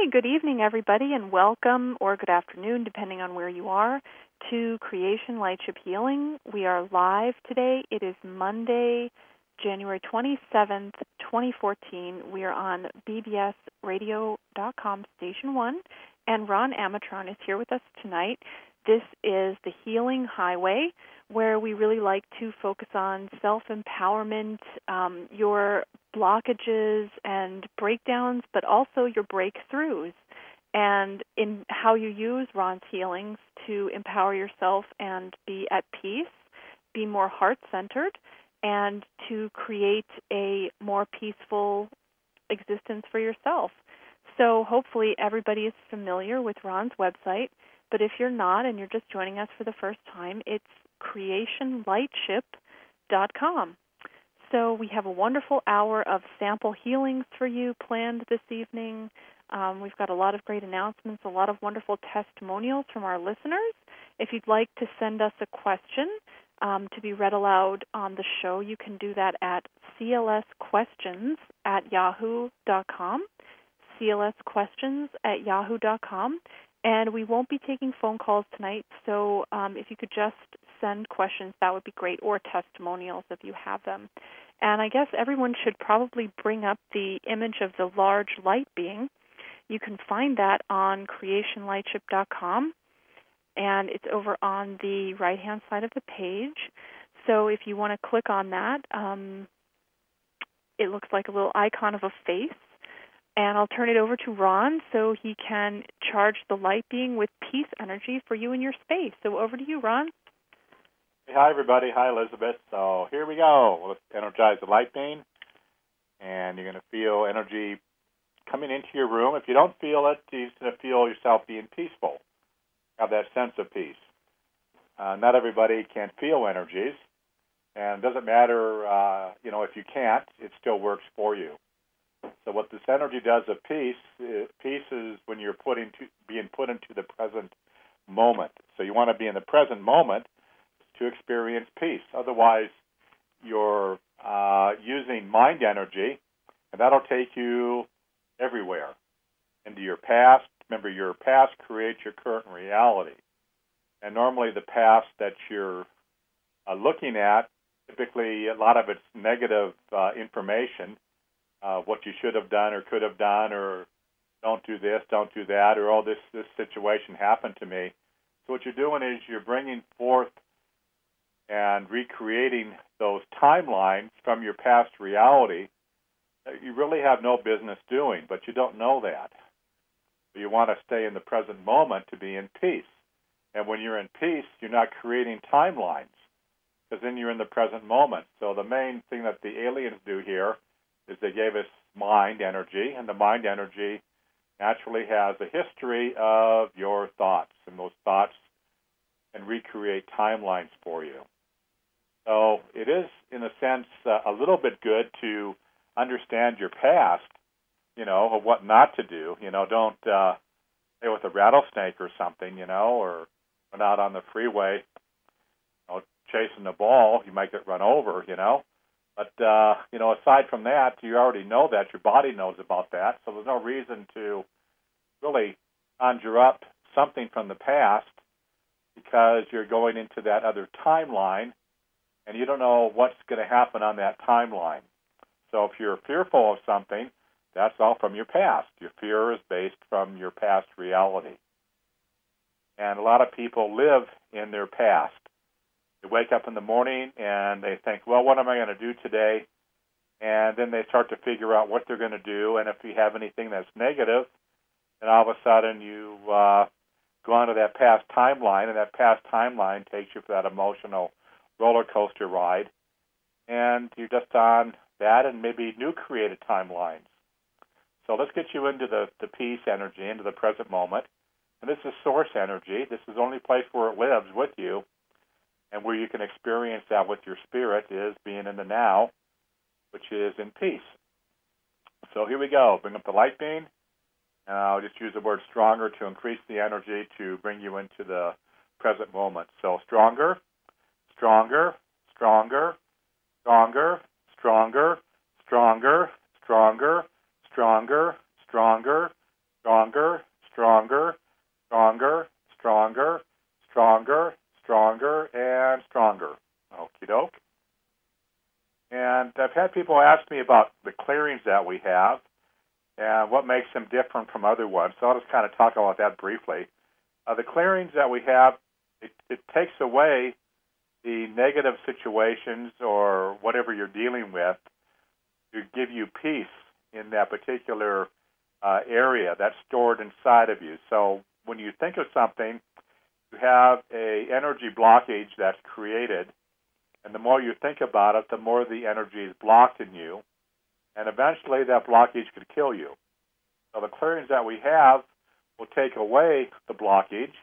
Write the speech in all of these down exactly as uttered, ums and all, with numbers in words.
good evening, everybody, and welcome, or good afternoon, depending on where you are, to Creation Lightship Healing. We are live today. It is Monday, January twenty-seventh, twenty fourteen. We are on B B S radio dot com Station one, and Ron Amatron is here with us tonight. This is the Healing Highway, where we really like to focus on self-empowerment, um, your blockages and breakdowns, but also your breakthroughs, and in how you use Ron's healings to empower yourself and be at peace, be more heart-centered, and to create a more peaceful existence for yourself. So hopefully everybody is familiar with Ron's website, but if you're not and you're just joining us for the first time, it's creation lightship dot com. So we have a wonderful hour of sample healings for you planned this evening. Um, we've got a lot of great announcements, a lot of wonderful testimonials from our listeners. If you'd like to send us a question um, to be read aloud on the show, you can do that at c l s questions at yahoo dot com, c l s questions at yahoo dot com. And we won't be taking phone calls tonight, so um, if you could just send questions, that would be great, or testimonials if you have them. And I guess everyone should probably bring up the image of the large light being. You can find that on creation lightship dot com, and it's over on the right-hand side of the page. So if you want to click on that, um, it looks like a little icon of a face. And I'll turn it over to Ron so he can charge the light being with peace energy for you in your space. So over to you, Ron. Hey, hi, everybody. Hi, Elizabeth. So here we go. Let's energize the light beam, and you're going to feel energy coming into your room. If you don't feel it, you're going to feel yourself being peaceful, have that sense of peace. Uh, not everybody can feel energies, and it doesn't matter, uh, you know, if you can't, it still works for you. So what this energy does of peace, uh, peace is when you're put into, being put into the present moment. So you want to be in the present moment to experience peace. Otherwise, you're uh, using mind energy, and that'll take you everywhere, into your past. Remember, your past creates your current reality. And normally the past that you're uh, looking at, typically a lot of it's negative uh, information. Uh, what you should have done or could have done, or don't do this, don't do that, or oh, this, this situation happened to me. So what you're doing is you're bringing forth and recreating those timelines from your past reality that you really have no business doing, but you don't know that. You want to stay in the present moment to be in peace. And when you're in peace, you're not creating timelines, because then you're in the present moment. So the main thing that the aliens do here is they gave us mind energy, and the mind energy naturally has a history of your thoughts, and those thoughts can recreate timelines for you. So it is, in a sense, uh, a little bit good to understand your past, you know, of what not to do. You know, don't uh, stay with a rattlesnake or something, you know, or run out on the freeway, you know, chasing the ball. You might get run over, you know. But, uh, you know, aside from that, you already know that. Your body knows about that. So there's no reason to really conjure up something from the past, because you're going into that other timeline, and you don't know what's going to happen on that timeline. So if you're fearful of something, that's all from your past. Your fear is based from your past reality. And a lot of people live in their past. They wake up in the morning and they think, well, what am I going to do today? And then they start to figure out what they're going to do. And if you have anything that's negative, then all of a sudden you uh, go onto that past timeline, and that past timeline takes you for that emotional roller coaster ride. And you're just on that and maybe new created timelines. So let's get you into the, the peace energy, into the present moment. And this is source energy. This is the only place where it lives with you, and where you can experience that with your spirit is being in the now, which is in peace. So here we go. Bring up the light beam, and I'll just use the word stronger to increase the energy to bring you into the present moment. So stronger, stronger, stronger, stronger, stronger, stronger, stronger, stronger, stronger, Stronger, stronger, stronger, stronger, stronger, stronger, and stronger. Okie doke. And I've had people ask me about the clearings that we have and what makes them different from other ones. So I'll just kind of talk about that briefly. Uh, the clearings that we have, it, it takes away the negative situations or whatever you're dealing with to give you peace in that particular uh, area that's stored inside of you. So when you think of something, you have a energy blockage that's created, and the more you think about it, the more the energy is blocked in you, and eventually that blockage could kill you. So the clearings that we have will take away the blockage.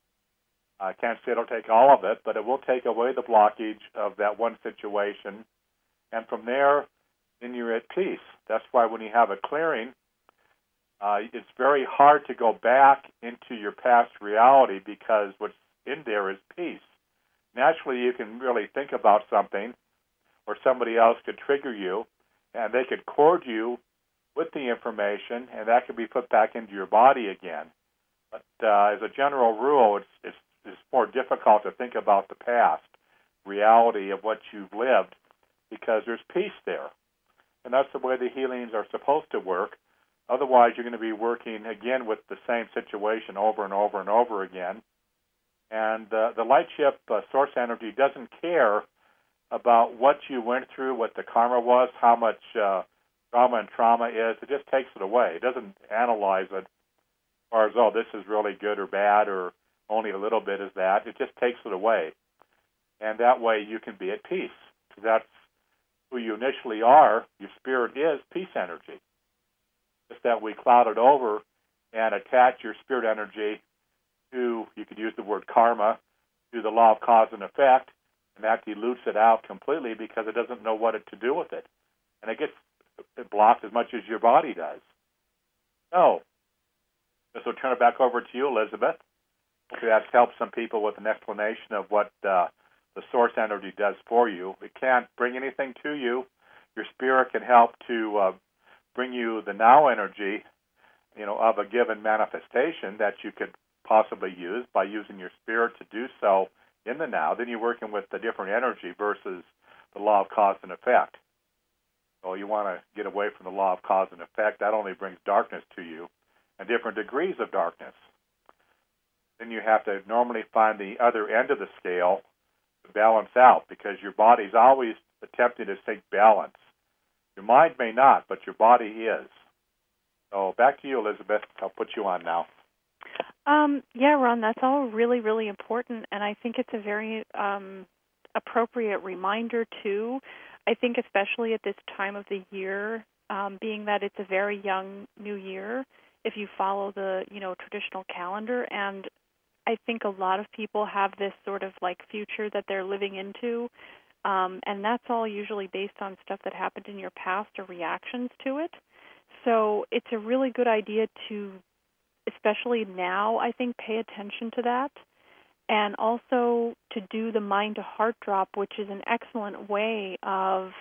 I can't say it'll take all of it, but it will take away the blockage of that one situation, and from there, then you're at peace. That's why when you have a clearing, uh, it's very hard to go back into your past reality because what's in there is peace. Naturally, you can really think about something, or somebody else could trigger you, and they could cord you with the information, and that could be put back into your body again. But uh, as a general rule, it's, it's, it's more difficult to think about the past reality of what you've lived because there's peace there. And that's the way the healings are supposed to work. Otherwise, you're going to be working, again, with the same situation over and over and over again. And uh, the light ship uh, source energy doesn't care about what you went through, what the karma was, how much uh, drama and trauma is. It just takes it away. It doesn't analyze it as far as, oh, this is really good or bad or only a little bit is that. It just takes it away. And that way you can be at peace. So that's who you initially are. Your spirit is peace energy. Just that we cloud it over and attach your spirit energy to, you could use the word karma, to the law of cause and effect, and that dilutes it out completely because it doesn't know what it to do with it. And it gets blocked as much as your body does. So, this will turn it back over to you, Elizabeth. Hopefully that's helped some people with an explanation of what uh, the source energy does for you. It can't bring anything to you. Your spirit can help to uh, bring you the now energy, you know, of a given manifestation that you could possibly use by using your spirit to do so in the now. Then you're working with the different energy versus the law of cause and effect. So you want to get away from the law of cause and effect. That only brings darkness to you and different degrees of darkness. Then you have to normally find the other end of the scale to balance out because your body's always attempting to seek balance. Your mind may not, but your body is. So back to you, Elizabeth. I'll put you on now. Um, yeah, Ron, that's all really, really important, and I think it's a very um, appropriate reminder, too. I think especially at this time of the year, um, being that it's a very young new year, if you follow the, you know, traditional calendar, and I think a lot of people have this sort of like future that they're living into, um, and that's all usually based on stuff that happened in your past or reactions to it. So it's a really good idea to, especially now, I think, pay attention to that, and also to do the mind-to-heart drop, which is an excellent way of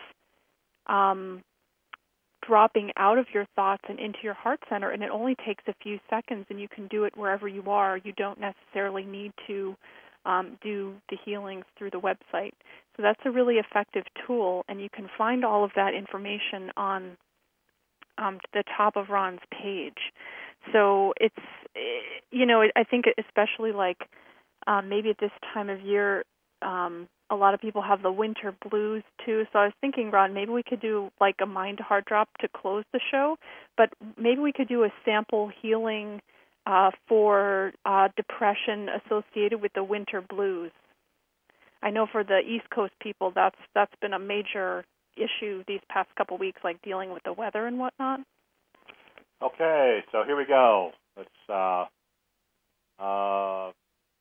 um, dropping out of your thoughts and into your heart center, and it only takes a few seconds, and you can do it wherever you are. You don't necessarily need to um, do the healings through the website. So that's a really effective tool, and you can find all of that information on um, the top of Ron's page. So it's, you know, I think especially like um, maybe at this time of year, um, a lot of people have the winter blues too. So I was thinking, Ron, maybe we could do like a mind-to-heart drop to close the show, but maybe we could do a sample healing uh, for uh, depression associated with the winter blues. I know for the East Coast people, that's that's been a major issue these past couple weeks, like dealing with the weather and whatnot. Okay, so here we go. Let's. Uh, uh,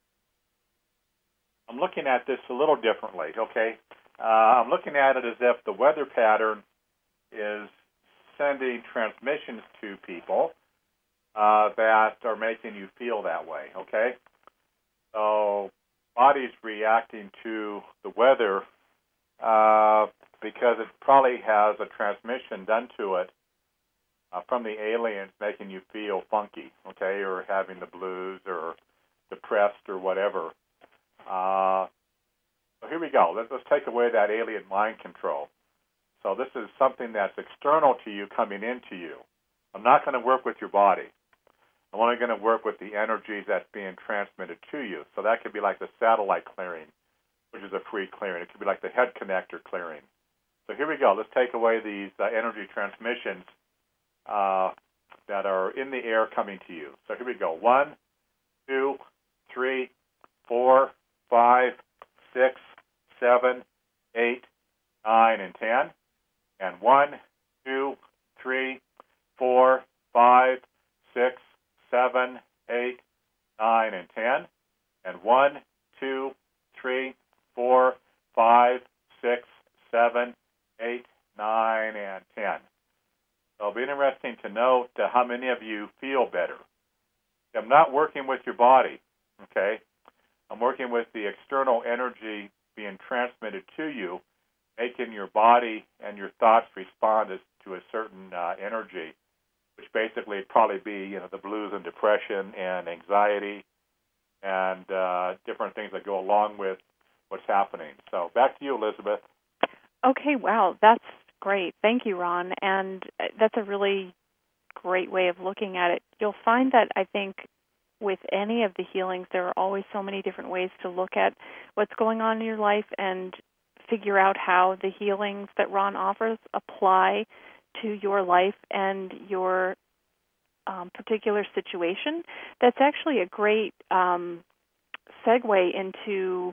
I'm looking at this a little differently. Okay, uh, I'm looking at it as if the weather pattern is sending transmissions to people uh, that are making you feel that way. Okay, so body's reacting to the weather uh, because it probably has a transmission done to it uh, from the aliens making you feel funky, okay, or having the blues or depressed or whatever. Uh, so here we go. Let's, let's take away that alien mind control. So this is something that's external to you coming into you. I'm not going to work with your body. I'm only going to work with the energy that's being transmitted to you. So that could be like the satellite clearing, which is a free clearing. It could be like the head connector clearing. So here we go. Let's take away these uh, energy transmissions uh, that are in the air coming to you. So here we go. One, two, three, four, five, six, seven, eight, nine, and ten. And one, two, three, four, five, six, seven, eight, nine, and ten. And one, two, three, four, five, six, seven, eight, nine, and ten. So it'll be interesting to note uh, how many of you feel better. I'm not working with your body, okay? I'm working with the external energy being transmitted to you, making your body and your thoughts respond as, to a certain uh, energy, which basically would probably be, you know, the blues and depression and anxiety and uh, different things that go along with what's happening. So back to you, Elizabeth. Okay, wow, that's great. Thank you, Ron. And that's a really great way of looking at it. You'll find that I think with any of the healings, there are always so many different ways to look at what's going on in your life and figure out how the healings that Ron offers apply to your life and your um, particular situation. That's actually a great um, segue into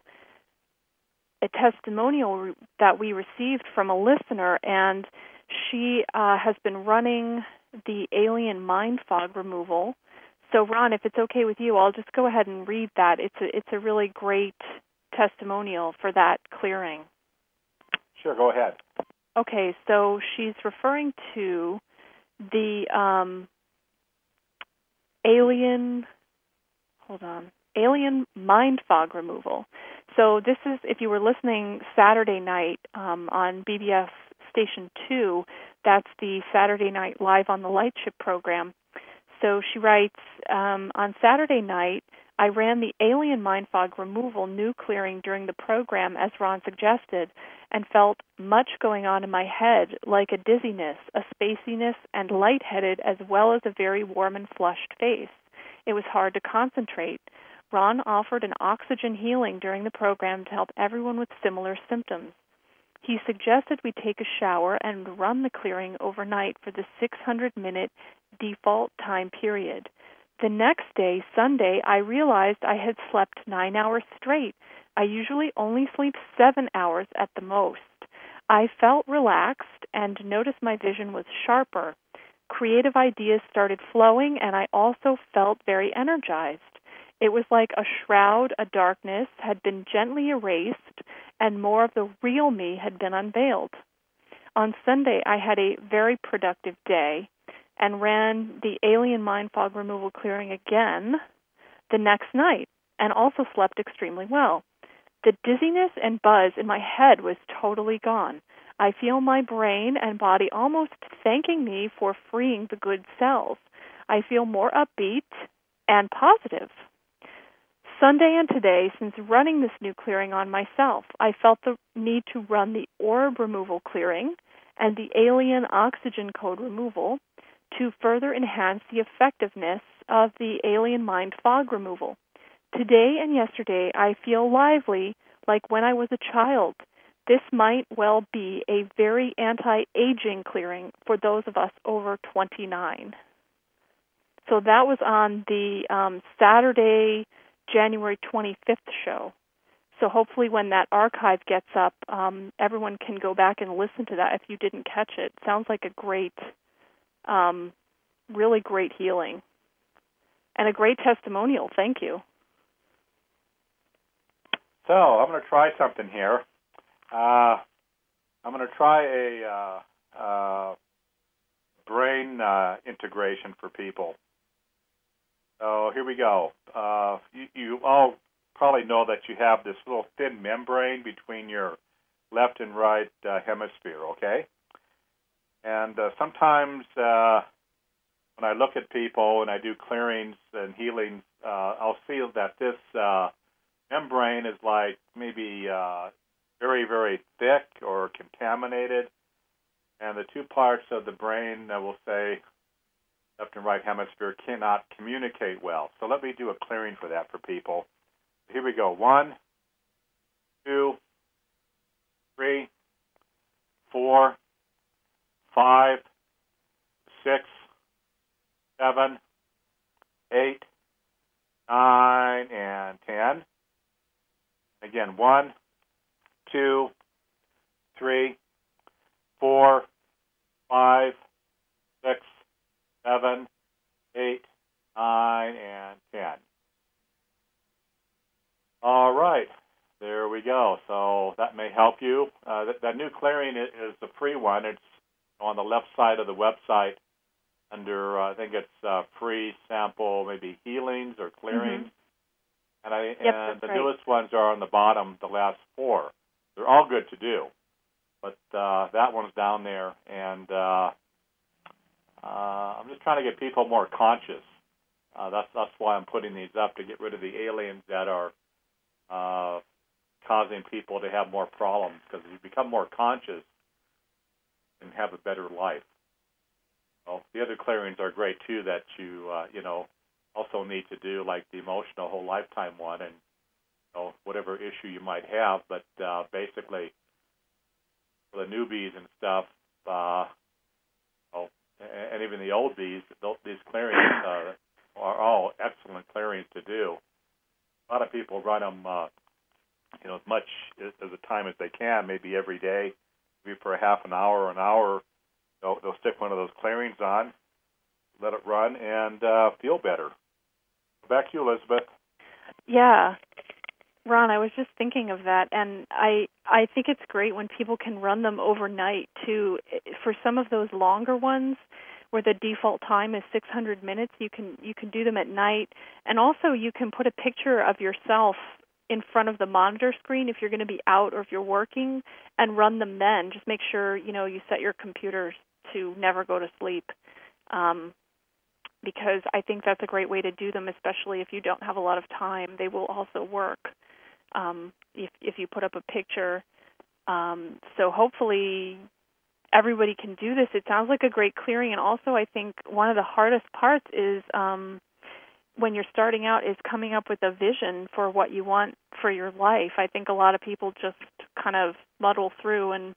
a testimonial that we received from a listener, and she uh, has been running the alien mind fog removal. So, Ron, if it's okay with you, I'll just go ahead and read that. It's a, it's a really great testimonial for that clearing. Sure, go ahead. Okay, so she's referring to the um, alien, hold on, alien mind fog removal. So this is, if you were listening Saturday night um, on B B S Station two, that's the Saturday Night Live on the Lightship program. So she writes, um, on Saturday night, I ran the alien mind fog removal new clearing during the program, as Ron suggested, and felt much going on in my head, like a dizziness, a spaciness, and lightheaded, as well as a very warm and flushed face. It was hard to concentrate. Ron offered an oxygen healing during the program to help everyone with similar symptoms. He suggested we take a shower and run the clearing overnight for the six hundred minute default time period. The next day, Sunday, I realized I had slept nine hours straight. I usually only sleep seven hours at the most. I felt relaxed and noticed my vision was sharper. Creative ideas started flowing, and I also felt very energized. It was like a shroud, a darkness, had been gently erased, and more of the real me had been unveiled. On Sunday, I had a very productive day and ran the alien mind fog removal clearing again the next night, and also slept extremely well. The dizziness and buzz in my head was totally gone. I feel my brain and body almost thanking me for freeing the good cells. I feel more upbeat and positive. Sunday and today, since running this new clearing on myself, I felt the need to run the orb removal clearing and the alien oxygen code removal to further enhance the effectiveness of the alien mind fog removal. Today and yesterday, I feel lively like when I was a child. This might well be a very anti-aging clearing for those of us over twenty-nine. So that was on the um, Saturday, January twenty-fifth show. So hopefully when that archive gets up, um, everyone can go back and listen to that if you didn't catch it. Sounds like a great, um, really great healing. And a great testimonial. Thank you. So I'm going to try something here. Uh, I'm going to try a uh, uh, brain uh, integration for people. So here we go. Uh, you, you all probably know that you have this little thin membrane between your left and right uh, hemisphere, okay? And uh, sometimes uh, when I look at people and I do clearings and healings, uh, I'll see that this uh, membrane is like maybe uh, very, very thick or contaminated, and the two parts of the brain, I will say, left and right hemisphere, cannot communicate well. So let me do a clearing for that for people. Here we go. One, two, three, four, five, six, seven, eight, nine, and ten. Again, one, two, three, four, five, six, seven, eight, nine, and ten. All right, there we go. So that may help you. Uh, that, that new clearing is, is the free one. It's on the left side of the website under, uh, I think it's uh, free sample, maybe healings or clearings. Mm-hmm. And, I, yep, and the right. newest ones are on the bottom, the last four. They're all good to do. But uh, that one's down there, and uh, uh, I'm just trying to get people more conscious. Uh, that's that's why I'm putting these up, to get rid of the aliens that are uh, causing people to have more problems. Because if you become more conscious and have a better life. Well, the other clearings are great too that you uh, you know also need to do, like the emotional whole lifetime one, and you know, whatever issue you might have. But uh, basically, for the newbies and stuff, uh, oh, and even the old bees, these clearings uh, are all excellent clearings to do. A lot of people run them, uh, you know, as much as, as a time as they can, maybe every day, maybe for a half an hour or an hour. They'll, they'll stick one of those clearings on, let it run, and uh, feel better. Back to you, Elizabeth. Yeah. Ron, I was just thinking of that, and I I think it's great when people can run them overnight, too. For some of those longer ones, where the default time is six hundred minutes, you can you can do them at night, and also you can put a picture of yourself in front of the monitor screen if you're going to be out or if you're working, and run them then. Just make sure, you know, you set your computer to never go to sleep, um, because I think that's a great way to do them, especially if you don't have a lot of time. They will also work um, if if you put up a picture. Um, so hopefully everybody can do this. It sounds like a great clearing, and also I think one of the hardest parts is um, when you're starting out is coming up with a vision for what you want for your life. I think a lot of people just kind of muddle through, and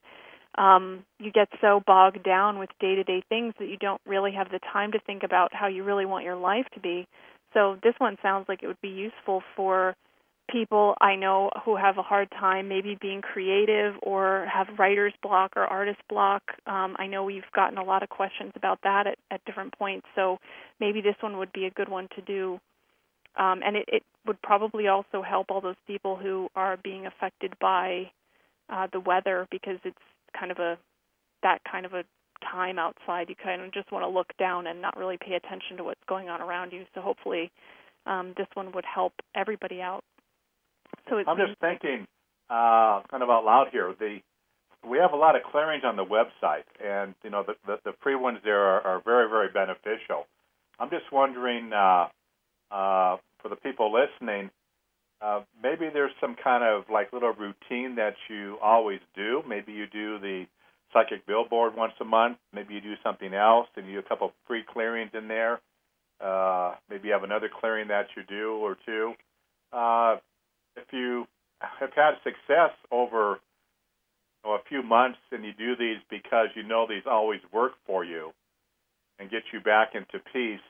um, you get so bogged down with day-to-day things that you don't really have the time to think about how you really want your life to be. So this one sounds like it would be useful for people I know who have a hard time maybe being creative or have writer's block or artist block. Um, I know we've gotten a lot of questions about that at, at different points, so maybe this one would be a good one to do. Um, and it, it would probably also help all those people who are being affected by uh, the weather, because it's kind of a that kind of a time outside. You kind of just want to look down and not really pay attention to what's going on around you. So hopefully um, this one would help everybody out. So I'm just thinking uh, kind of out loud here. The we have a lot of clearings on the website, and you know the the, the free ones there are, are very, very beneficial. I'm just wondering uh, uh, for the people listening, uh, maybe there's some kind of like little routine that you always do. Maybe you do the psychic billboard once a month. Maybe you do something else, and you do a couple of free clearings in there. Uh, maybe you have another clearing that you do or two. Uh, If you have had success over you know, a few months and you do these because you know these always work for you and get you back into peace,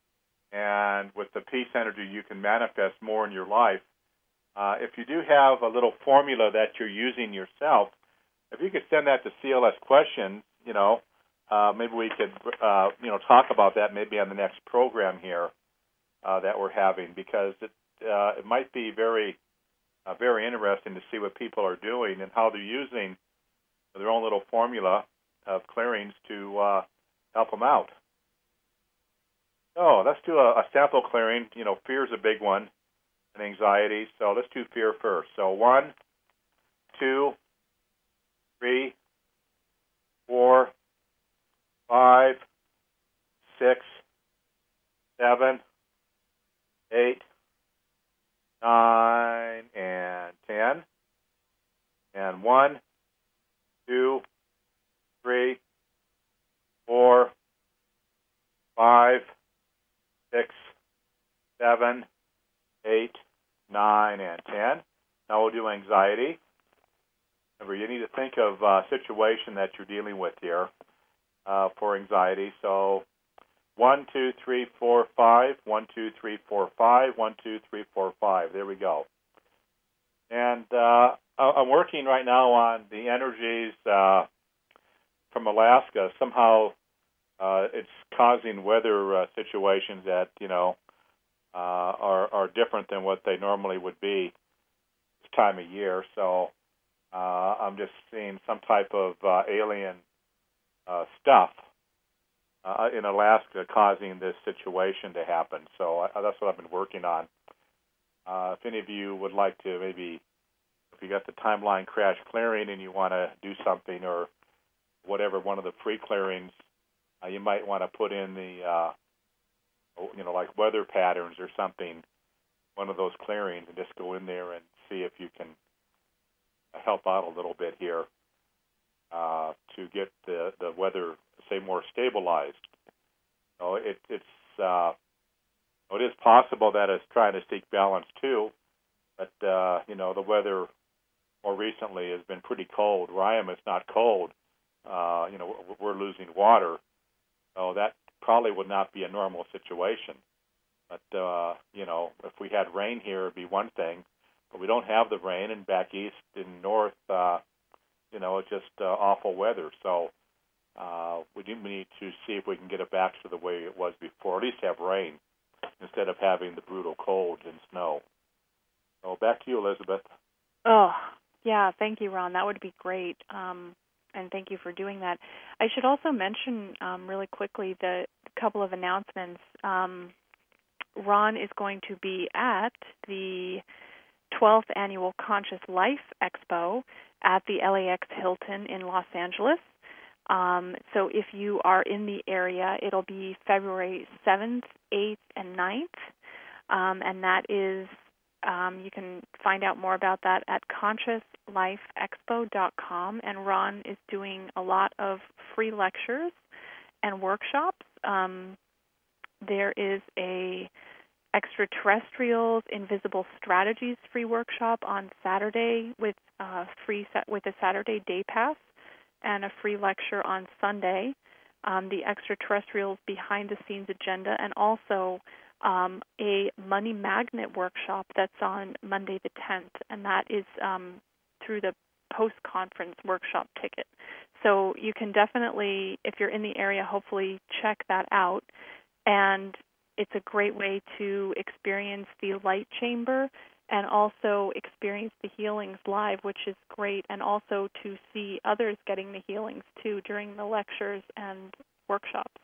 and with the peace energy you can manifest more in your life. Uh, if you do have a little formula that you're using yourself, if you could send that to C L S Questions, you know, uh, maybe we could uh, you know talk about that maybe on the next program here uh, that we're having, because it uh, it might be very Uh, very interesting to see what people are doing and how they're using their own little formula of clearings to uh, help them out. So let's do a, a sample clearing. You know, fear is a big one, and anxiety. So let's do fear first. So one, two, three, four, five, six, seven, eight, nine, and ten. Now we'll do anxiety. Remember, you need to think of a situation that you're dealing with here uh, for anxiety. So one, two, three, four, five. One, two, three, four, five. One, two, three, four, five. There we go. And uh, I'm working right now on the energies uh, from Alaska. Somehow uh, it's causing weather uh, situations that, you know, uh, are, are different than what they normally would be this time of year. So uh, I'm just seeing some type of uh, alien uh, stuff uh, in Alaska causing this situation to happen. So I, that's what I've been working on. Uh, if any of you would like to maybe, if you got the timeline crash clearing and you want to do something or whatever, one of the free clearings, uh, you might want to put in the, uh, you know, like weather patterns or something, one of those clearings, and just go in there and see if you can help out a little bit here uh, to get the, the weather, say, more stabilized. So it, it's uh, it is possible that it's trying to seek balance too, but uh, you know, the weather more recently has been pretty cold. Where I am, it's not cold. Uh, you know, we're losing water, so that probably would not be a normal situation. But uh, you know, if we had rain here, it'd be one thing. But we don't have the rain, and back east and north, uh, you know, it's just uh, awful weather. So uh, we do need to see if we can get it back to the way it was before. At least have rain instead of having the brutal cold and snow. So back to you, Elizabeth. Oh, yeah, thank you, Ron. That would be great. Um, and thank you for doing that. I should also mention um, really quickly the couple of announcements. Um, Ron is going to be at the twelfth Annual Conscious Life Expo at the L A X Hilton in Los Angeles. Um, so if you are in the area, it'll be February seventh, eighth, and ninth. Um, and that is, um, you can find out more about that at conscious life expo dot com. And Ron is doing a lot of free lectures and workshops. Um, there is a Extraterrestrials Invisible Strategies free workshop on Saturday with uh, free with a Saturday day pass, and a free lecture on Sunday, um, the Extraterrestrials Behind the Scenes Agenda, and also um, a Money Magnet workshop that's on Monday the tenth, and that is um, through the post-conference workshop ticket. So you can definitely, if you're in the area, hopefully check that out. And it's a great way to experience the light chamber and also experience the healings live, which is great, and also to see others getting the healings too during the lectures and workshops.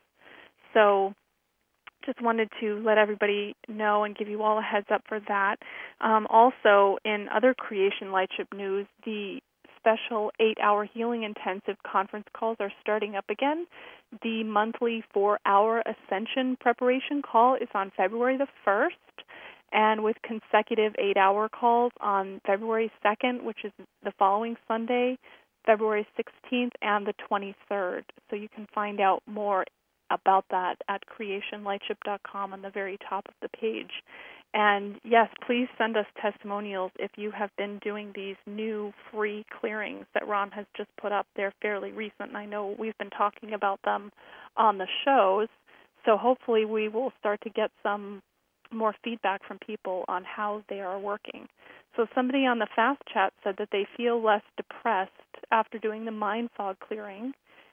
So just wanted to let everybody know and give you all a heads up for that. Um, also, in other Creation Lightship news, the special eight-hour Healing Intensive conference calls are starting up again. The monthly four-hour Ascension preparation call is on February the first, and with consecutive eight-hour calls on February second, which is the following Sunday, February sixteenth, and the twenty-third. So you can find out more about that at creation lightship dot com on the very top of the page. And yes, please send us testimonials if you have been doing these new free clearings that Ron has just put up. They're fairly recent, and I know we've been talking about them on the shows. So hopefully we will start to get some more feedback from people on how they are working. So somebody on the Fast Chat said that they feel less depressed after doing the mind fog clearing,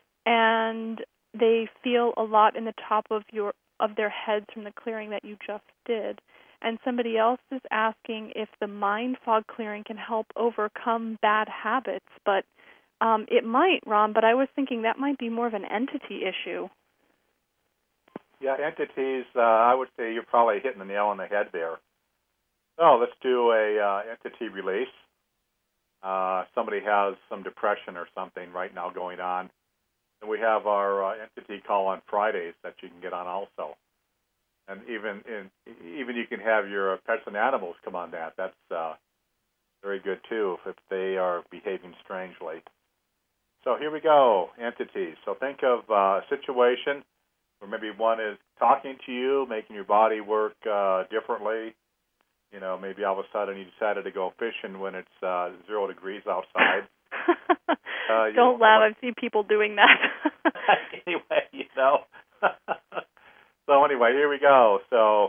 and they feel a lot in the top of your of their heads from the clearing that you just did. And somebody else is asking if the mind fog clearing can help overcome bad habits. But um, it might, Ron, but I was thinking that might be more of an entity issue. Yeah, entities, uh, I would say you're probably hitting the nail on the head there. So let's do a uh, entity release. Uh, somebody has some depression or something right now going on. And we have our uh, entity call on Fridays that you can get on also. And even in, even you can have your pets and animals come on that. That's uh, very good, too, if they are behaving strangely. So here we go, entities. So think of uh, a situation or maybe one is talking to you, making your body work uh, differently. You know, maybe all of a sudden you decided to go fishing when it's uh, zero degrees outside. uh, Don't know, laugh. I've seen people doing that. Anyway, you know. So anyway, here we go. So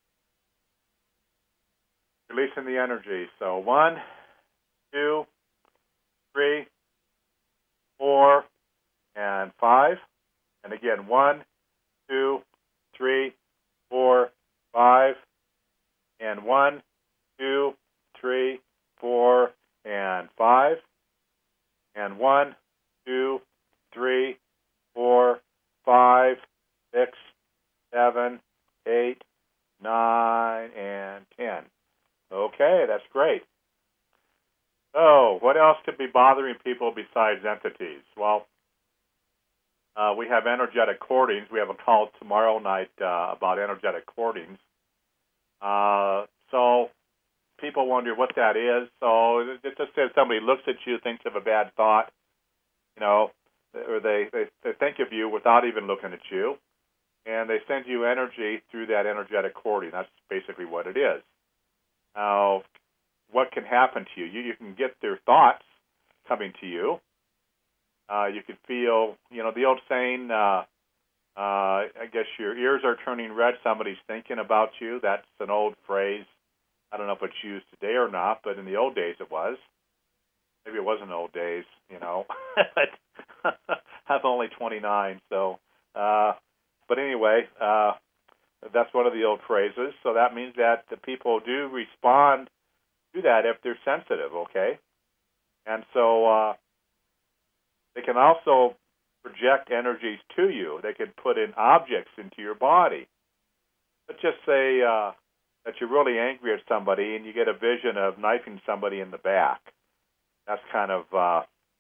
releasing the energy. So one, two, three, four, and five. And again, one, two, three, four, five. And one, two, three, four, and five. And one, two, three, four, five, six, seven, eight, nine, and ten. Okay, that's great. So, what else could be bothering people besides entities? Well, uh, we have energetic cordings. We have a call tomorrow night uh, about energetic cordings. Uh, so people wonder what that is. So it just says somebody looks at you, thinks of a bad thought, you know, or they, they, they think of you without even looking at you, and they send you energy through that energetic cording. That's basically what it is. Now, what can happen to you? You, you can get their thoughts coming to you. Uh, you can feel, you know, the old saying, uh, Uh, I guess your ears are turning red, somebody's thinking about you. That's an old phrase. I don't know if it's used today or not, but in the old days it was. Maybe it wasn't old days, you know. I'm only twenty-nine, so. Uh, but anyway, uh, that's one of the old phrases. So that means that the people do respond to that if they're sensitive, okay? And so uh, they can also project energies to you. They could put in objects into your body. Let's just say uh, that you're really angry at somebody and you get a vision of knifing somebody in the back. That's kind of uh,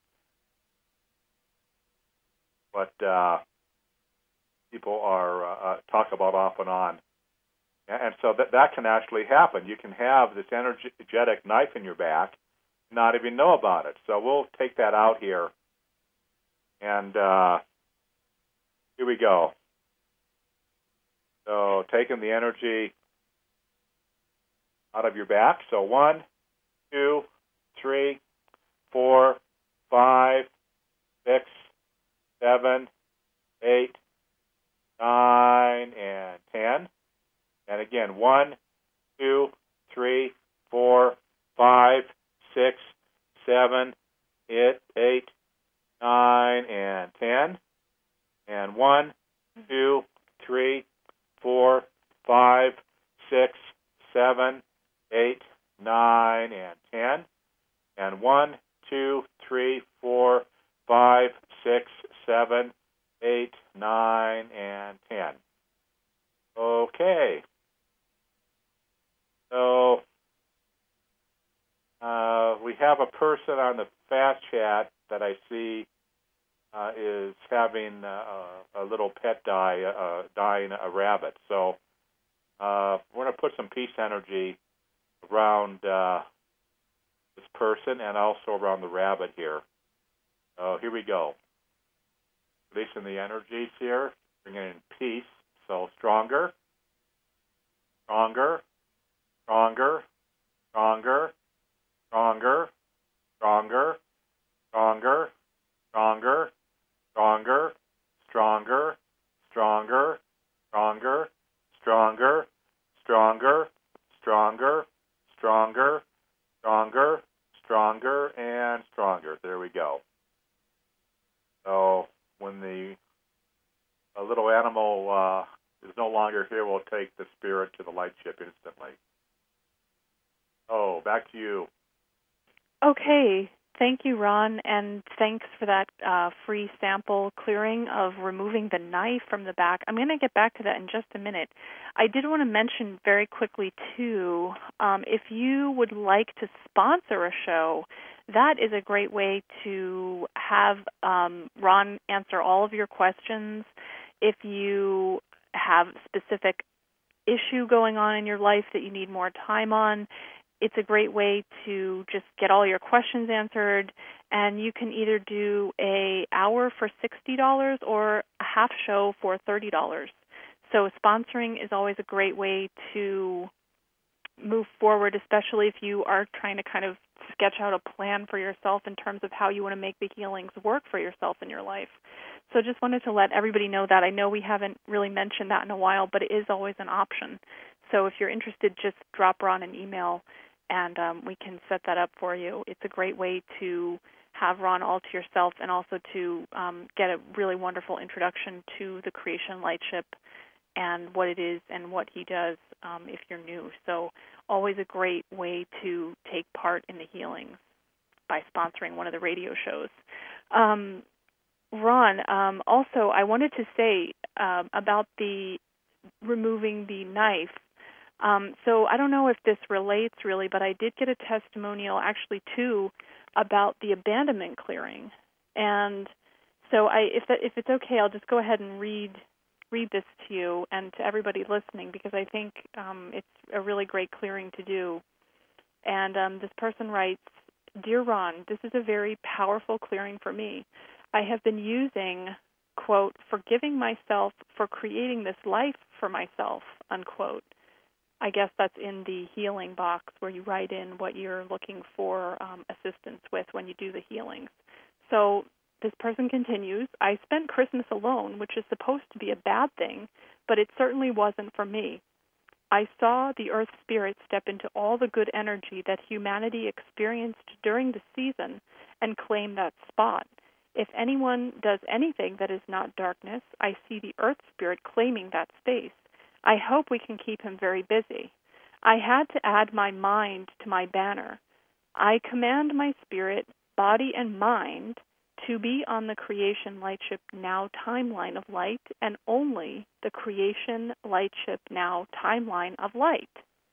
what uh, people are uh, uh, talk about off and on. And so that, that can actually happen. You can have this energetic knife in your back and not even know about it. So we'll take that out here. And uh, here we go. So taking the energy out of your back. So one, two, three, four, five, six, seven, eight, nine, and ten. And again, one, two, three, four, five, six, seven, eight, eight, nine, and ten. And one, two, three, four, five, six, seven, eight, nine, and ten. And one, two, three, four, five, six, seven, eight, nine, and ten. Okay. So uh, we have a person on the fast chat that I see uh, is having uh, a little pet die, uh, dying a rabbit. So uh, we're going to put some peace energy around uh, this person and also around the rabbit here. So here we go. Releasing the energies here, bringing in peace. So stronger, stronger, stronger, stronger, stronger, stronger, stronger, stronger, stronger, stronger, stronger, stronger, stronger, stronger, stronger, stronger, stronger, stronger, and stronger. There we go. So when the a little animal uh, is no longer here, we'll take the spirit to the light ship instantly. Oh, back to you. Okay. Thank you, Ron, and thanks for that uh, free sample clearing of removing the knife from the back. I'm going to get back to that in just a minute. I did want to mention very quickly, too, um, if you would like to sponsor a show, that is a great way to have um, Ron answer all of your questions. If you have a specific issue going on in your life that you need more time on, it's a great way to just get all your questions answered, and you can either do a hour for sixty dollars or a half show for thirty dollars. So sponsoring is always a great way to move forward, especially if you are trying to kind of sketch out a plan for yourself in terms of how you want to make the healings work for yourself in your life. So just wanted to let everybody know that. I know we haven't really mentioned that in a while, but it is always an option. So if you're interested, just drop Ron an email, and um, we can set that up for you. It's a great way to have Ron all to yourself and also to um, get a really wonderful introduction to the Creation Lightship and what it is and what he does um, if you're new. So always a great way to take part in the healings by sponsoring one of the radio shows. Um, Ron, um, also I wanted to say um, about the removing the knife. Um, so I don't know if this relates really, but I did get a testimonial actually too about the abandonment clearing. And so I, if, that, if it's okay, I'll just go ahead and read read this to you and to everybody listening, because I think um, it's a really great clearing to do. And um, this person writes, "Dear Ron, this is a very powerful clearing for me. I have been using, quote, forgiving myself for creating this life for myself, unquote." I guess that's in the healing box where you write in what you're looking for um, assistance with when you do the healings. So this person continues, "I spent Christmas alone, which is supposed to be a bad thing, but it certainly wasn't for me. I saw the Earth Spirit step into all the good energy that humanity experienced during the season and claim that spot. If anyone does anything that is not darkness, I see the Earth Spirit claiming that space. I hope we can keep him very busy. I had to add my mind to my banner. I command my spirit, body, and mind to be on the Creation Lightship Now timeline of light, and only the Creation Lightship Now timeline of light."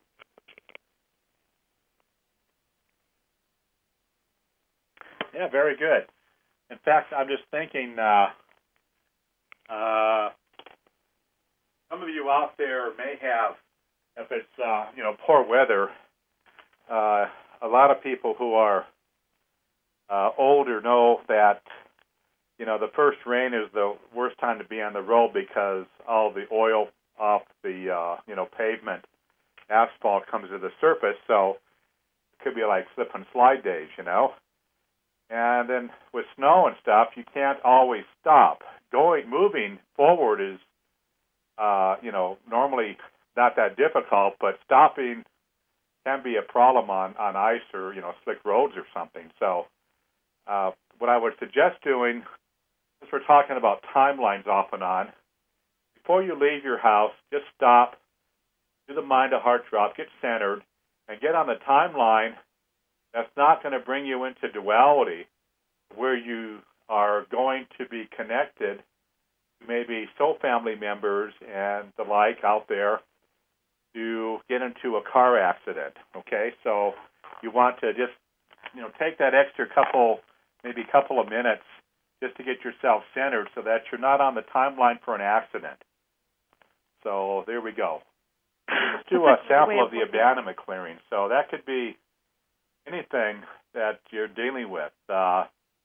Yeah, very good. In fact, I'm just thinking, uh, uh, some of you out there may have, if it's uh, you know poor weather, uh, a lot of people who are uh, older know that you know the first rain is the worst time to be on the road because all the oil off the uh, you know pavement, asphalt comes to the surface, so it could be like slip and slide days, you know. And then with snow and stuff, you can't always stop. Going, moving forward is, uh, you know, normally not that difficult, but stopping can be a problem on, on ice or, you know, slick roads or something. So uh, what I would suggest doing, since we're talking about timelines off and on, before you leave your house, just stop, do the mind to heart drop, get centered, and get on the timeline that's not going to bring you into duality, where you are going to be connected to maybe soul family members and the like out there to get into a car accident, okay? So you want to just, you know, take that extra couple, maybe couple of minutes just to get yourself centered so that you're not on the timeline for an accident. So there we go. Let's do a sample of the abandonment clearing. So that could be anything that you're dealing with. Uh,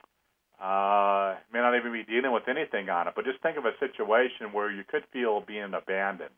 uh, may not even be dealing with anything on it, but just think of a situation where you could feel being abandoned.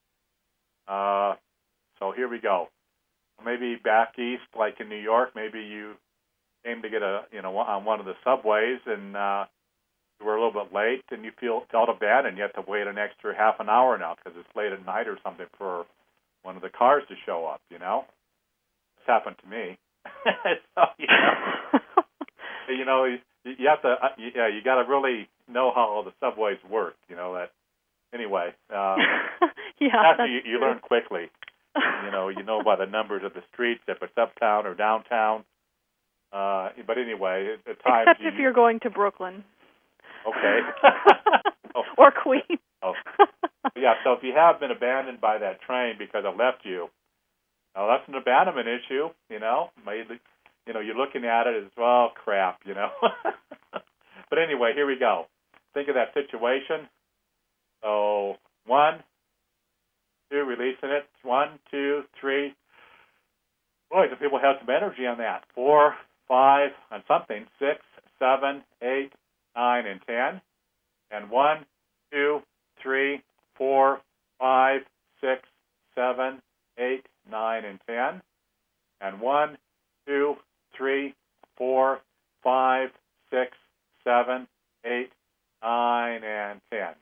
Uh, so here we go. Maybe back east, like in New York, maybe you came to get a, you know, on one of the subways and uh, you were a little bit late and you feel felt abandoned. You have to wait an extra half an hour now because it's late at night or something for one of the cars to show up, you know? It's happened to me. So, you know, you know, you, you have to, uh, you, yeah, you got to really know how all the subways work. You know that. Anyway, uh, yeah, after you, you learn quickly. You know, you know by the numbers of the streets if it's uptown or downtown. Uh, but anyway, at times except you, if you're going to Brooklyn. Okay. Oh. Or Queens. Oh. Yeah. So if you have been abandoned by that train because it left you. Now, that's an abandonment issue, you know. Maybe, you know, you're looking at it as, well, crap, you know. But anyway, here we go. Think of that situation. So, one, two, releasing it. One, two, three. Boy, some people have some energy on that. Four, five, on something. Six, seven, eight, nine, and ten. And one, two, three, four, five, six, seven, eight, nine, and ten. And one, two, three, four, five, six, seven, eight, nine, and ten.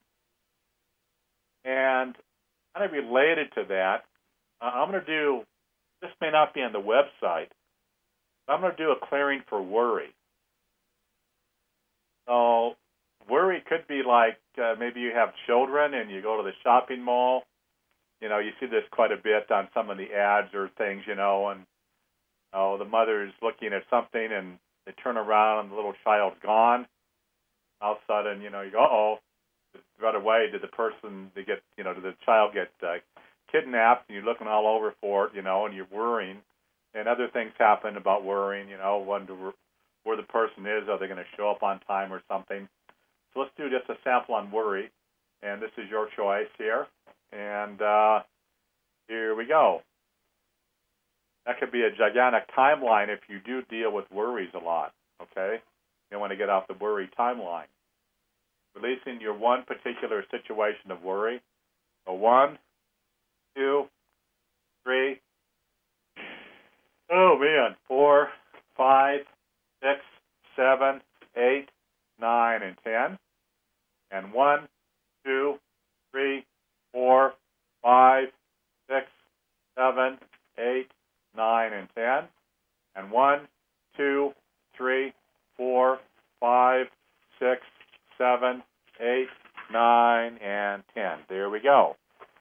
And kind of related to that, uh, I'm going to do, this may not be on the website, but I'm going to do a clearing for worry. So worry could be like uh, maybe you have children and you go to the shopping mall. You know, you see this quite a bit on some of the ads or things, you know, and oh, the mother's looking at something and they turn around and the little child's gone. All of a sudden, you know, you go, uh-oh, right away, did the person, they get, you know, did the child get uh, kidnapped, and you're looking all over for it, you know, and you're worrying. And other things happen about worrying, you know, wonder where the person is, are they going to show up on time or something. So let's do just a sample on worry, and this is your choice here. And uh, here we go. That could be a gigantic timeline if you do deal with worries a lot, okay? You want to get off the worry timeline. Releasing your one particular situation of worry. So one, two, three, oh man, four, five, six, seven, eight, nine, and ten. And one, two, three, four, five, six, seven, eight, nine, and ten. And one, two, three, four, five, six, seven, eight, nine, and ten. There we go.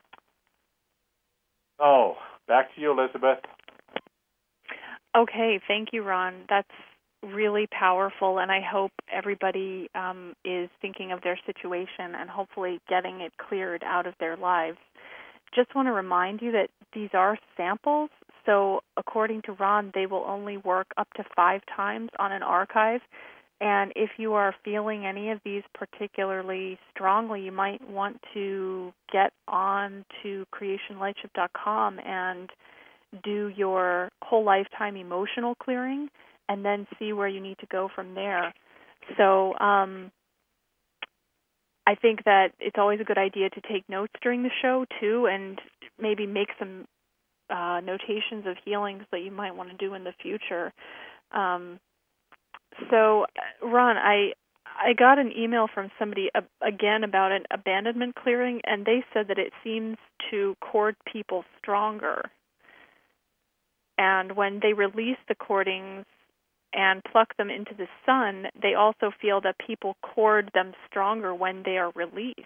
So, back to you, Elizabeth. Okay, thank you, Ron. That's really powerful, and I hope everybody um, is thinking of their situation and hopefully getting it cleared out of their lives. Just want to remind you that these are samples, so according to Ron, they will only work up to five times on an archive. And if you are feeling any of these particularly strongly, you might want to get on to creation lightship dot com and do your whole lifetime emotional clearing and then see where you need to go from there. So um, I think that it's always a good idea to take notes during the show, too, and maybe make some uh, notations of healings that you might want to do in the future. Um, so, Ron, I I got an email from somebody, uh, again, about an abandonment clearing, and they said that it seems to cord people stronger. And when they release the cordings and pluck them into the sun, they also feel that people cord them stronger when they are released.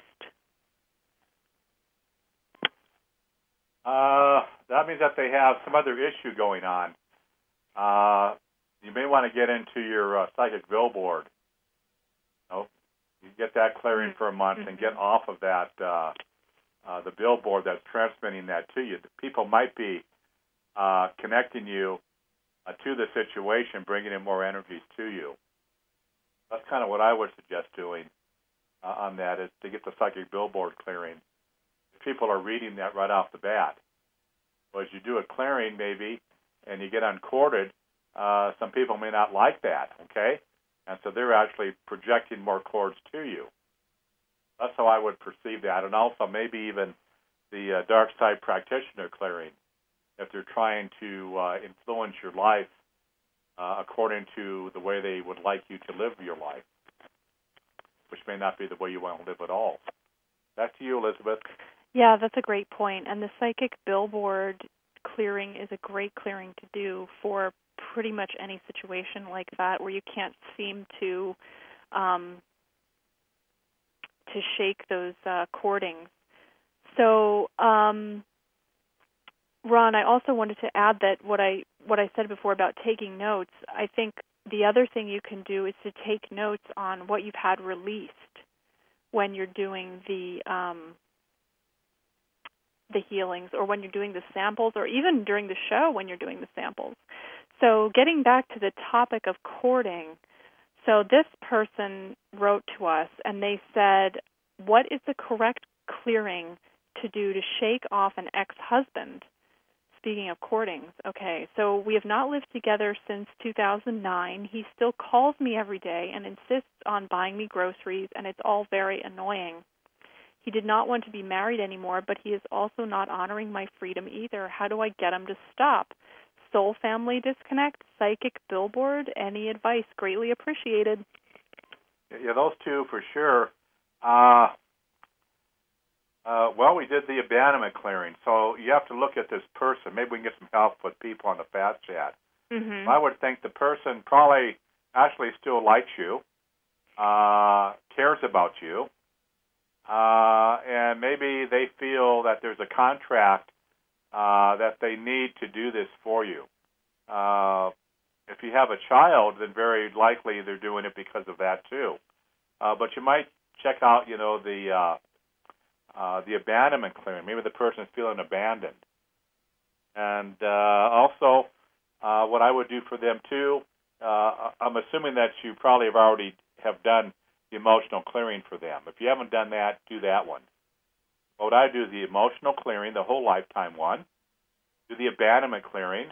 Uh, that means that they have some other issue going on. Uh, you may want to get into your uh, psychic billboard. You know, you get that clearing mm-hmm. for a month mm-hmm. and get off of that, uh, uh, the billboard that's transmitting that to you. The people might be uh, connecting you uh, to the situation, bringing in more energies to you. That's kind of what I would suggest doing uh, on that, is to get the psychic billboard clearing. People are reading that right off the bat. So as you do a clearing, maybe, and you get uncorded, uh, some people may not like that, okay? And so they're actually projecting more cords to you. That's how I would perceive that. And also maybe even the uh, dark side practitioner clearing, if they're trying to uh, influence your life uh, according to the way they would like you to live your life, which may not be the way you want to live at all. Back to you, Elizabeth. Yeah, that's a great point. And the psychic billboard clearing is a great clearing to do for pretty much any situation like that where you can't seem to um, to shake those uh, cordings. So, um, Ron, I also wanted to add that what I what I said before about taking notes, I think the other thing you can do is to take notes on what you've had released when you're doing the um, the healings, or when you're doing the samples, or even during the show when you're doing the samples. So getting back to the topic of cording, so this person wrote to us and they said, what is the correct clearing to do to shake off an ex-husband? Speaking of cordings, okay, so we have not lived together since two thousand nine. He still calls me every day and insists on buying me groceries, and it's all very annoying. He did not want to be married anymore, but he is also not honoring my freedom either. How do I get him to stop? Soul family disconnect, psychic billboard, any advice? Greatly appreciated. Yeah, those two for sure. Uh, uh, well, we did the abandonment clearing, so you have to look at this person. Maybe we can get some help with people on the Fast Chat. Mm-hmm. I would think the person probably actually still likes you, uh, cares about you, uh, and maybe they feel that there's a contract uh, that they need to do this for you. Uh, if you have a child, then very likely they're doing it because of that too. Uh, but you might check out, you know, the uh, uh, the abandonment clearing. Maybe the person is feeling abandoned. And uh, also, uh, what I would do for them too, uh, I'm assuming that you probably have already have done the emotional clearing for them. If you haven't done that, do that one. What I do is the emotional clearing, the whole lifetime one, do the abandonment clearing,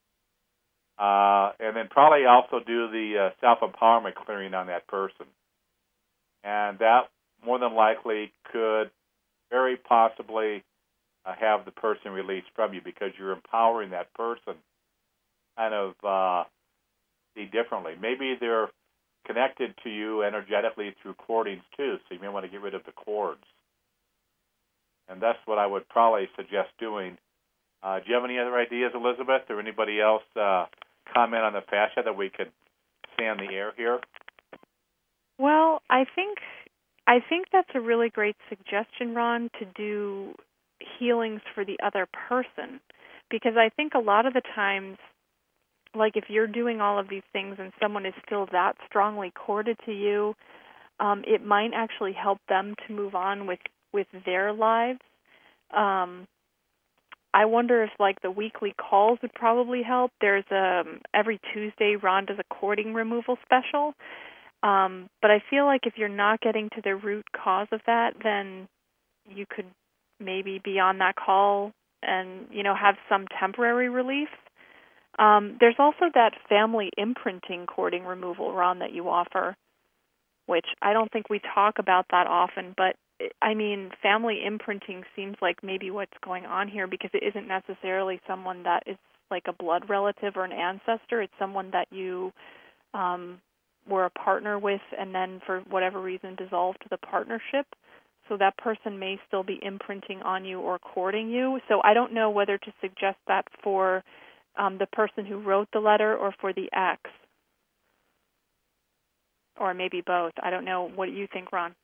uh, and then probably also do the uh, self-empowerment clearing on that person. And that more than likely could very possibly uh, have the person released from you because you're empowering that person kind of uh, see differently. Maybe they're connected to you energetically through cordings too, so you may want to get rid of the cords. And that's what I would probably suggest doing. Uh, do you have any other ideas, Elizabeth, or anybody else uh, comment on the fascia that we could say on the air here? Well, I think I think that's a really great suggestion, Ron, to do healings for the other person, because I think a lot of the times, like if you're doing all of these things and someone is still that strongly corded to you, um, it might actually help them to move on with, with their lives. Um, I wonder if, like, the weekly calls would probably help. There's a, every Tuesday, Ron does a cording removal special. Um, but I feel like if you're not getting to the root cause of that, then you could maybe be on that call and, you know, have some temporary relief. Um, there's also that family imprinting cording removal, Ron, that you offer, which I don't think we talk about that often, but I mean, family imprinting seems like maybe what's going on here, because it isn't necessarily someone that is like a blood relative or an ancestor. It's someone that you um, were a partner with and then for whatever reason dissolved the partnership. So that person may still be imprinting on you or courting you. So I don't know whether to suggest that for um, the person who wrote the letter or for the ex, or maybe both. I don't know. What do you think, Ron?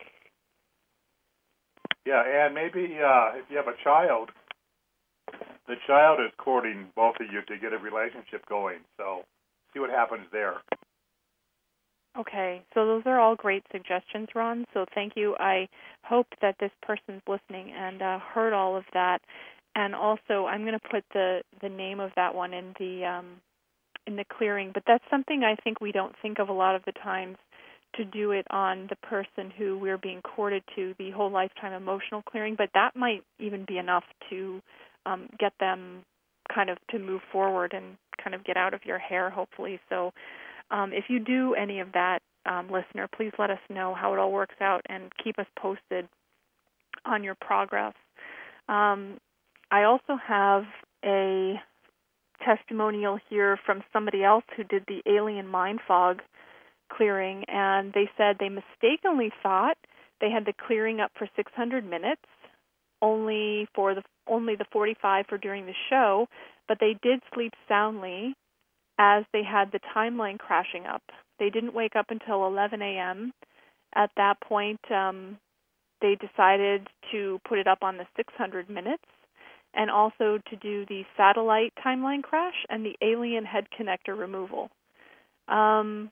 Yeah, and maybe uh, if you have a child, the child is courting both of you to get a relationship going. So see what happens there. Okay, so those are all great suggestions, Ron. So thank you. I hope that this person's listening and uh, heard all of that. And also, I'm going to put the, the name of that one in the um, in the clearing. But that's something I think we don't think of a lot of the times, to do it on the person who we're being courted to, the whole lifetime emotional clearing. But that might even be enough to um, get them kind of to move forward and kind of get out of your hair, hopefully. So um, if you do any of that, um, listener, please let us know how it all works out and keep us posted on your progress. Um, I also have a testimonial here from somebody else who did the alien mind fog clearing, and they said they mistakenly thought they had the clearing up for six hundred minutes, only for the only the forty-five for during the show, but they did sleep soundly as they had the timeline crashing up. They didn't wake up until eleven a.m. At that point, um, they decided to put it up on the six hundred minutes, and also to do the satellite timeline crash and the alien head connector removal. Um,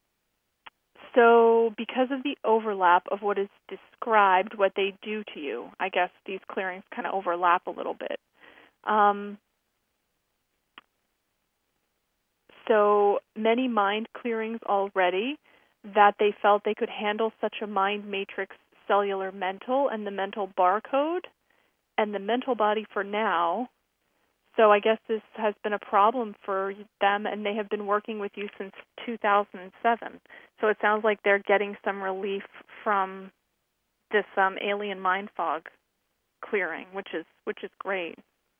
So because of the overlap of what is described, what they do to you, I guess these clearings kind of overlap a little bit. Um, so many mind clearings already that they felt they could handle such a mind matrix, cellular mental, and the mental barcode, and the mental body for now. So I guess this has been a problem for them, and they have been working with you since two thousand seven. So it sounds like they're getting some relief from this um, alien mind fog clearing, which is which is great.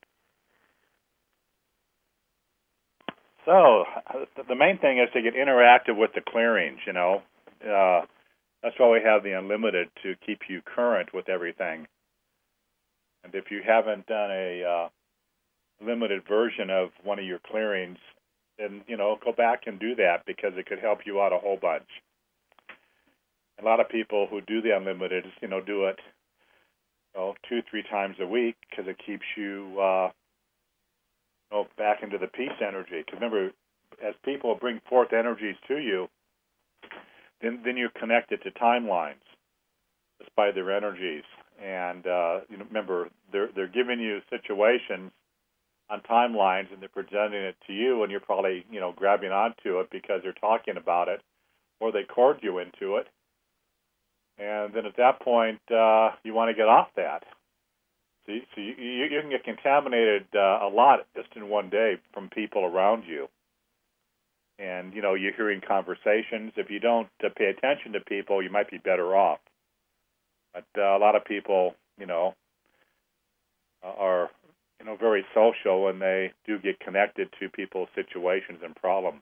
So the main thing is to get interactive with the clearings, you know. Uh, that's why we have the unlimited, to keep you current with everything. And if you haven't done a uh, limited version of one of your clearings, then, you know, go back and do that, because it could help you out a whole bunch. A lot of people who do the unlimited, you know, do it, you know, two, three times a week, because it keeps you, uh, you know, back into the peace energy. Because remember, as people bring forth energies to you, then then you're connected to timelines just by their energies. And uh, you know, remember, they're they're giving you situations on timelines, and they're presenting it to you, and you're probably, you know, grabbing onto it because they're talking about it, or they cord you into it. And then at that point, uh, you want to get off that. So you, so you, you can get contaminated uh, a lot just in one day from people around you. And, you know, you're hearing conversations. If you don't uh, pay attention to people, you might be better off. But uh, a lot of people, you know, are, you know, very social, and they do get connected to people's situations and problems.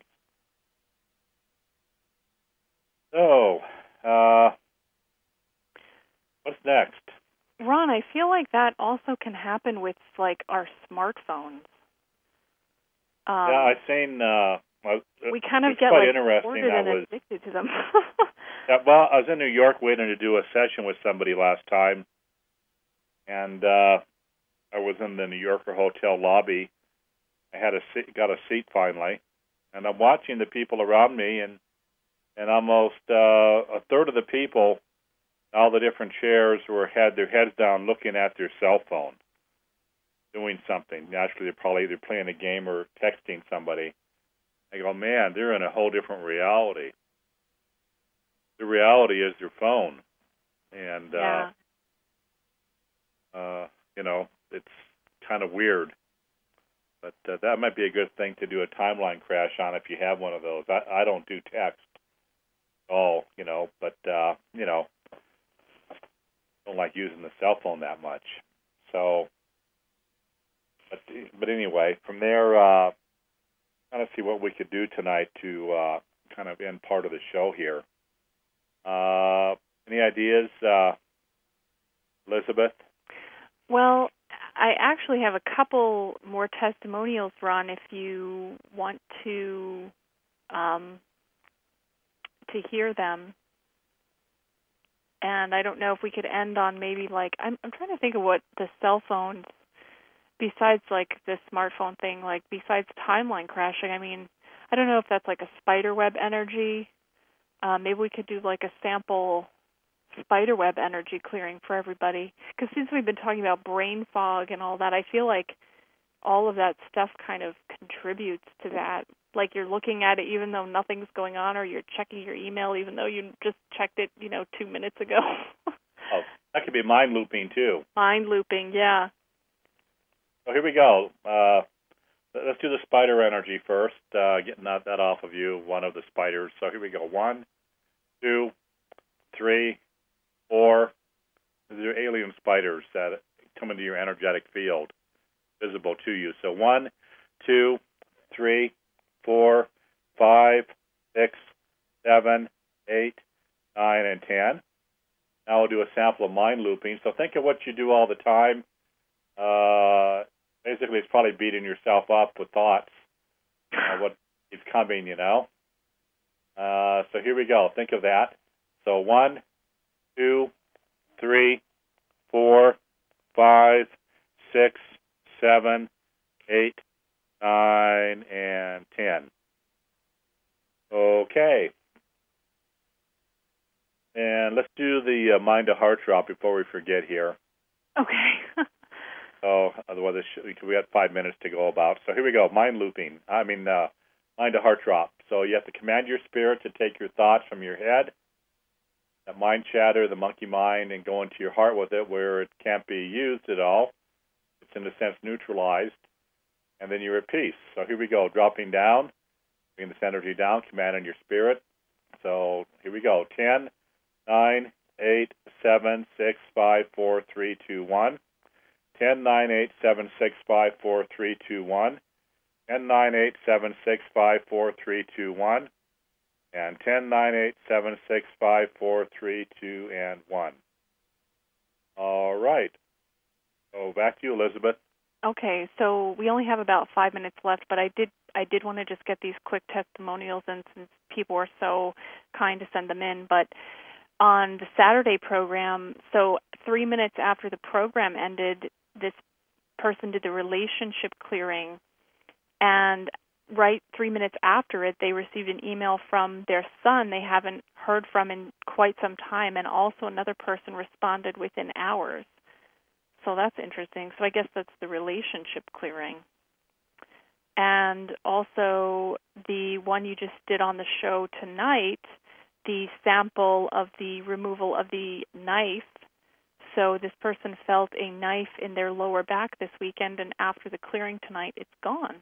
So, uh, what's next? Ron, I feel like that also can happen with, like, our smartphones. Um, yeah, I've seen... Uh, well, we kind of get, quite like, interesting. bored and was, addicted to them. yeah, well, I was in New York waiting to do a session with somebody last time, and uh, I was in the New Yorker hotel lobby. I had a seat, got a seat finally, and I'm watching the people around me, and and almost uh, a third of the people, all the different chairs, were had their heads down, looking at their cell phone, doing something. Naturally, they're probably either playing a game or texting somebody. I go, man, they're in a whole different reality. The reality is their phone, and yeah. uh, uh, you know, it's kind of weird. But uh, that might be a good thing to do a timeline crash on if you have one of those. I, I don't do text at all, you know, but uh, you know, don't like using the cell phone that much. So, but but anyway, from there. Uh, Kind of see what we could do tonight to uh, kind of end part of the show here. Uh, any ideas, uh, Elizabeth? Well, I actually have a couple more testimonials, Ron, if you want to um, to hear them. And I don't know if we could end on maybe like I'm, I'm trying to think of what the cell phones. Besides, like, the smartphone thing, like, besides timeline crashing, I mean, I don't know if that's, like, a spiderweb energy. Uh, maybe we could do, like, a sample spiderweb energy clearing for everybody. Because since we've been talking about brain fog and all that, I feel like all of that stuff kind of contributes to that. Like, you're looking at it even though nothing's going on, or you're checking your email even though you just checked it, you know, two minutes ago. Oh, that could be mind looping, too. Mind looping, yeah. So here we go. Uh, let's do the spider energy first, uh, getting that, that off of you, one of the spiders. So here we go. One, two, three, four. These are alien spiders that come into your energetic field, visible to you. So one, two, three, four, five, six, seven, eight, nine, and ten. Now we'll do a sample of mind looping. So think of what you do all the time. Uh, basically, it's probably beating yourself up with thoughts. Uh, what is coming, you know. Uh, so here we go. Think of that. So one, two, three, four, five, six, seven, eight, nine, and ten. Okay. And let's do the uh, mind to heart drop before we forget here. Okay. So otherwise, we have five minutes to go about. So here we go, mind looping. I mean, uh, mind to heart drop. So you have to command your spirit to take your thoughts from your head, that mind chatter, the monkey mind, and go into your heart with it where it can't be used at all. It's in a sense neutralized, and then you're at peace. So here we go, dropping down, bringing this energy down, commanding your spirit. So here we go, ten, nine, eight seven six five four three two one, ten nine eight seven six five four three two one, ten nine eight seven six five four three two one, and ten nine eight seven six five four three two and one. All right. So back to you, Elizabeth. Okay, so we only have about five minutes left, but I did I did want to just get these quick testimonials in since people are so kind to send them in. But on the Saturday program, so three minutes after the program ended, this person did the relationship clearing, and right three minutes after it, they received an email from their son they haven't heard from in quite some time, and also another person responded within hours. So that's interesting. So I guess that's the relationship clearing. And also the one you just did on the show tonight, the sample of the removal of the knife. So this person felt a knife in their lower back this weekend, and after the clearing tonight, it's gone.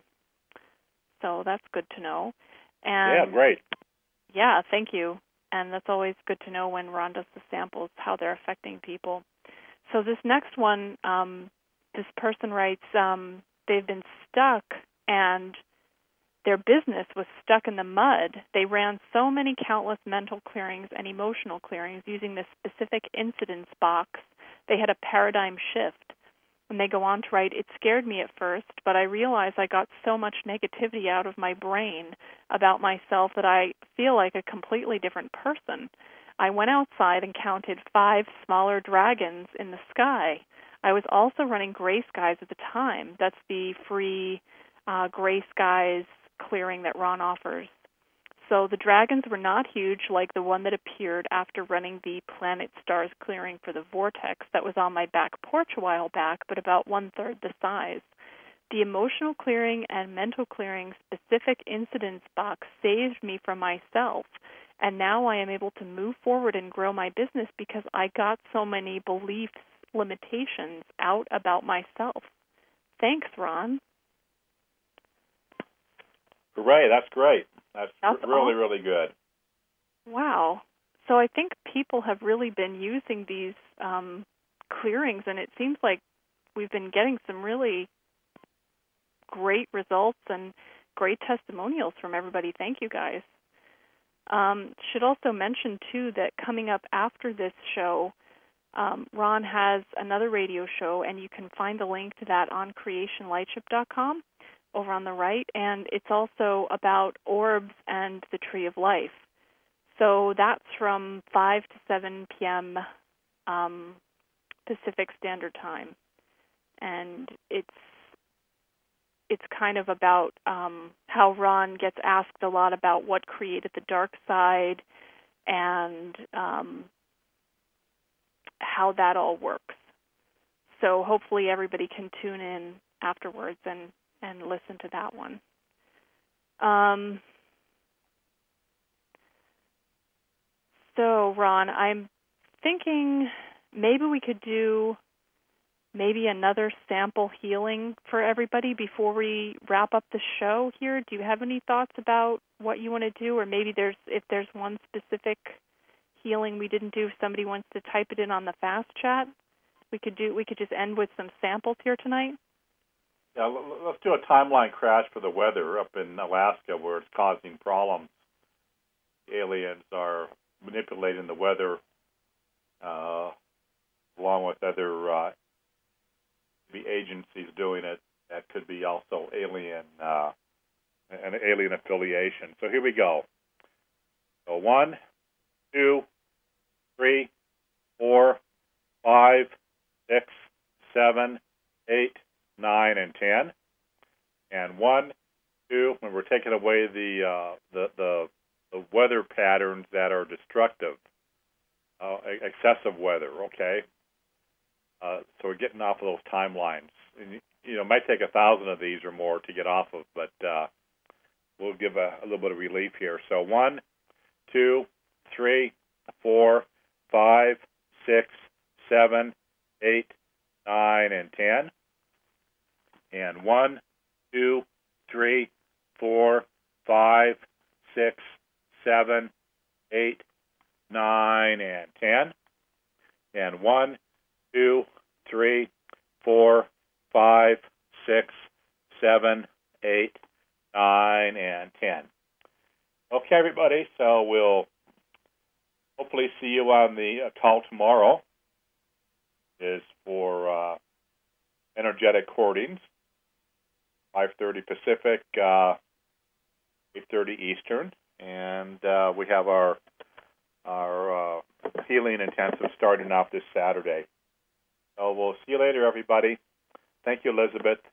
So that's good to know. And yeah, great. Yeah, thank you. And that's always good to know when Ron does the samples, how they're affecting people. So this next one, um, this person writes, um, they've been stuck and their business was stuck in the mud. They ran so many countless mental clearings and emotional clearings using this specific incidence box. They had a paradigm shift. And they go on to write, it scared me at first, but I realized I got so much negativity out of my brain about myself that I feel like a completely different person. I went outside and counted five smaller dragons in the sky. I was also running Gray Skies at the time. That's the free uh, Gray Skies clearing that Ron offers. So the dragons were not huge like the one that appeared after running the Planet Stars clearing for the vortex that was on my back porch a while back, but about one-third the size. The emotional clearing and mental clearing specific incidence box saved me from myself, and now I am able to move forward and grow my business because I got so many beliefs, limitations out about myself. Thanks, Ron. Great, that's great. That's, That's really, awesome. really good. Wow. So I think people have really been using these um, clearings, and it seems like we've been getting some really great results and great testimonials from everybody. Thank you, guys. Um, should also mention, too, that coming up after this show, um, Ron has another radio show, and you can find the link to that on creation lightship dot com. Over on the right, and it's also about orbs and the Tree of Life. So that's from five to seven p.m. Um, Pacific Standard Time, and it's it's kind of about um, how Ron gets asked a lot about what created the dark side and um, how that all works. So hopefully everybody can tune in afterwards and and listen to that one. Um, so, Ron, I'm thinking maybe we could do maybe another sample healing for everybody before we wrap up the show here. Do you have any thoughts about what you want to do? Or maybe there's if there's one specific healing we didn't do, if somebody wants to type it in on the fast chat, we could do. We could just end with some samples here tonight. Yeah, let's do a timeline crash for the weather up in Alaska where it's causing problems. Aliens are manipulating the weather uh, along with other uh, maybe agencies doing it. That could be also alien, uh, an alien affiliation. So here we go. So one, two, three, four, five, six, seven, eight, nine, and ten, and one, two. When we're taking away the uh, the, the the weather patterns that are destructive, uh, excessive weather. Okay, uh, so we're getting off of those timelines. And, you know, it might take a thousand of these or more to get off of, but uh, we'll give a, a little bit of relief here. So one, two, three, four, five, six, seven, eight, nine, and ten. And one, two, three, four, five, six, seven, eight, nine, and ten. And one, two, three, four, five, six, seven, eight, nine, and ten. Okay, everybody, so we'll hopefully see you on the uh, call tomorrow. Is for uh, energetic hoardings, five thirty Pacific, uh, eight thirty Eastern, and uh, we have our our uh, healing intensive starting off this Saturday. So we'll see you later, everybody. Thank you, Elizabeth.